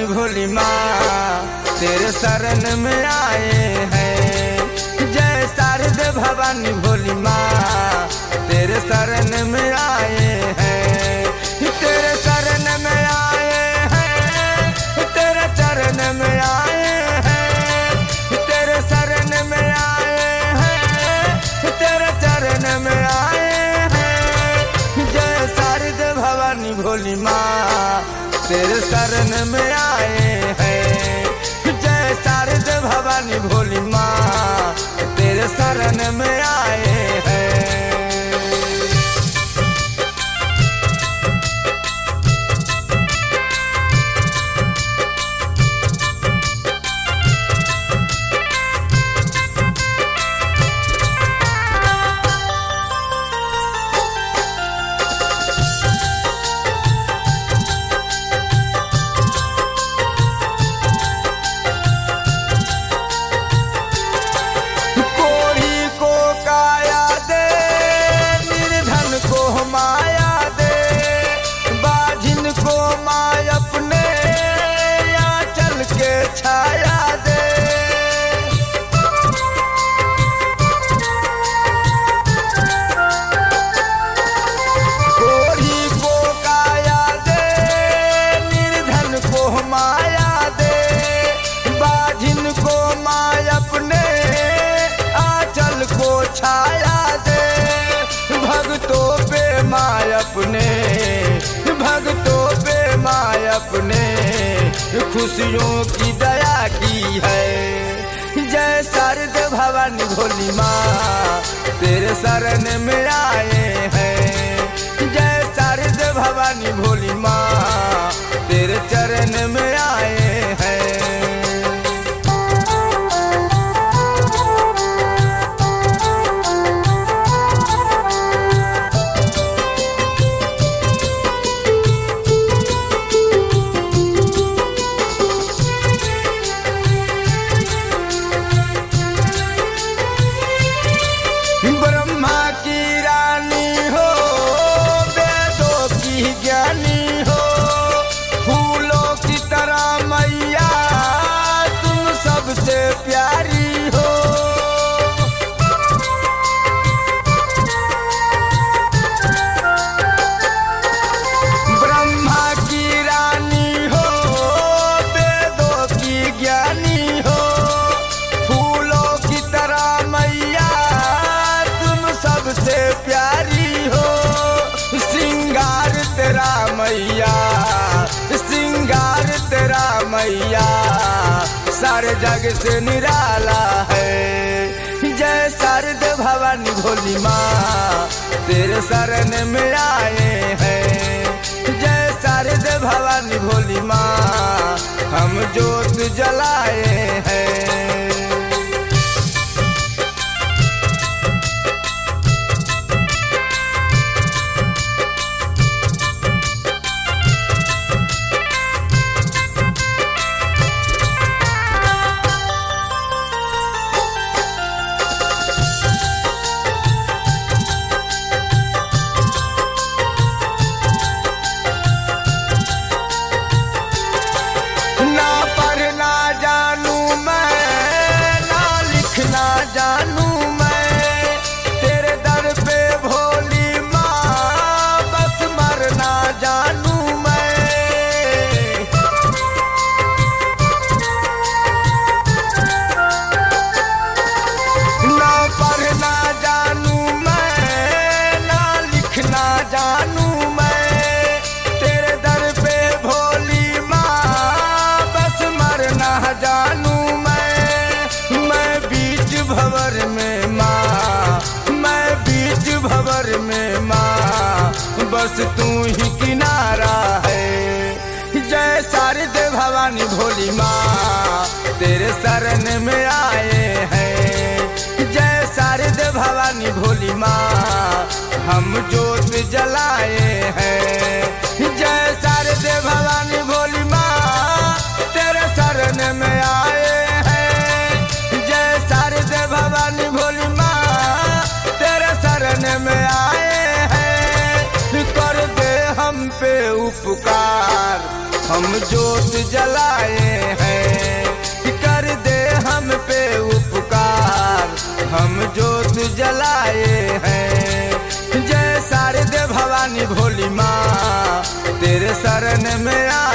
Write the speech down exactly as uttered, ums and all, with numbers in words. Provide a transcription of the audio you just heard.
भोली माँ तेरे शरण में आए हैं। जय शारदे भवानी भोली माँ तेरे शरण में आए हैं। तेरे शरण में आए हैं, तेरे चरण में आए हैं, तेरे शरण में आए हैं, तेरे चरण में आए हैं। जय शारदे भवानी भोली माँ तेरे शरण में आए हैं। जय शारदे भवानी भोली माँ तेरे शरण में आए हैं। माया दे बाझिन को माय अपने आंचल के छाया दे। कोढ़ी को काया दे निर्धन को माया दे बाझिन को माय अपने आंचल को छाया दे। भक्तों पे माय अपने भक्तों पे माय अपने खुशियों की दया की है। जय शारदे भवानी भोली माँ तेरे शरण में आए हैं। जय शारदे भवानी भोली माँ तेरे चरण में आए हैं। ज्ञानी हो फूलों की तरह मैया तुम सबसे प्यारी हो। ब्रह्मा की रानी हो वेदों की ज्ञानी हो फूलों की तरह मैया तुम सबसे प्यारी हो। सिंगार तेरा मैया सिंगार तेरा मैया सारे जग से निराला है। जय शारदे भवानी भोली माँ तेरे शरण में आए हैं। जय शारदे भवानी भोली माँ हम ज्योत जलाए हैं। जानू मैं तेरे दर पे भोली माँ बस मरना जानू मैं। ना पढ़ना जानू मैं ना लिखना जानू मैं तेरे दर पे भोली माँ बस मरना जानू मैं। मैं बीच भंवर में माँ मैं बीच भंवर में माँ बस तू ही किनारा है। जय शारदे भवानी भोली माँ तेरे शरण में आए हैं। जय शारदे भवानी भोली माँ हम ज्योत जलाए हैं। जय शारदे भवानी भोली माँ तेरे शरण में आए हैं। जय शारदे भवानी भोली माँ तेरे शरण में आए हैं। कर दे हम पे उपकार हम ज्योत जोत जलाए हैं, कर दे हम पे उपकार, हम जोत जलाए हैं। जय शारदे भवानी भोली माँ, तेरे शरण में आ